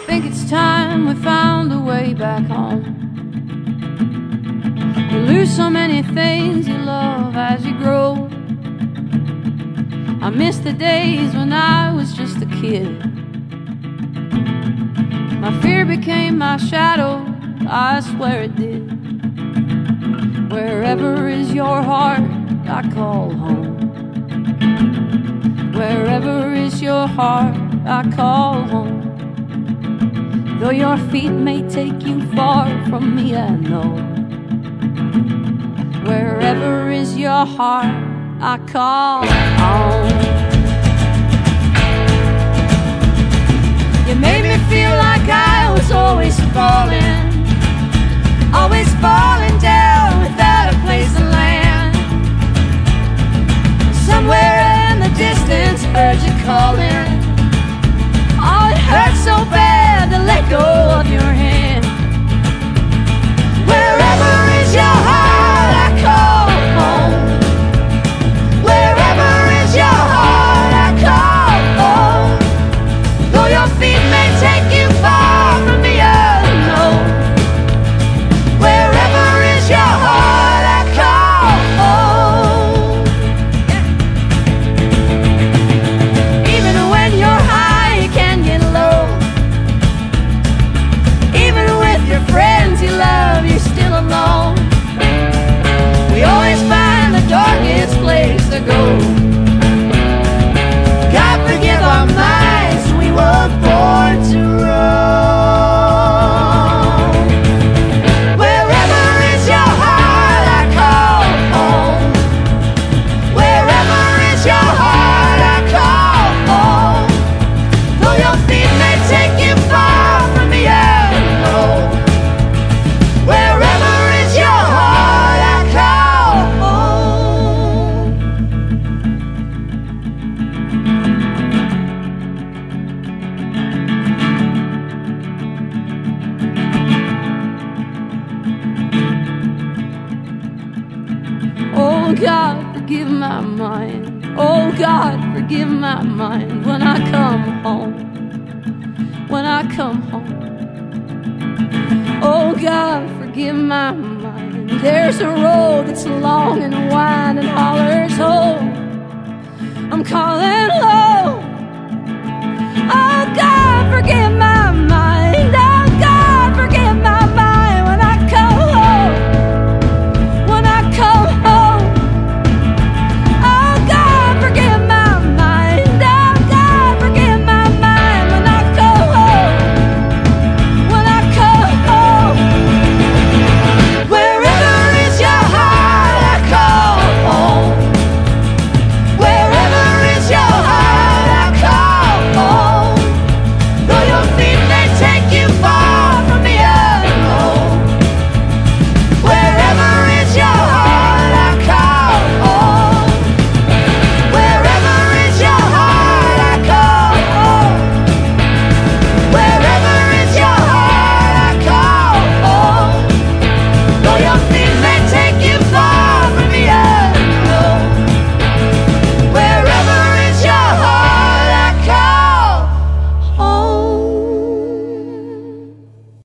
think it's time we found a way back home. You lose so many things you love as you grow. I miss the days when I was just a kid. My fear became my shadow, I swear it did. Wherever is your heart, I call home. Wherever is your heart, I call home. Though your feet may take you far from me, I know. Wherever is your heart, I call home. You made me feel like I was always falling, always falling down without a place to land. Somewhere in the distance, heard you calling. Oh, it hurts so bad to let go of your hand. Wherever is your heart, I call home. Wherever is your heart, I call home. Though your feet may take you far from me, I know. Wherever is your heart, I call home. Even when you're high, you can get low. Even with your friends you love, you're still alone. We always find the darkest place to go. God forgive our minds, we were born to roam. Wherever is your heart, I call home. Wherever is your heart, I call home. Though your feet may take you far from me, I know. Wherever is your heart, I call home. Oh God, forgive my mind. Oh God, forgive my mind when I come home. When I come home. Oh God, forgive my mind. There's a road that's long and wide and hollers home. I'm calling low. Oh God, forgive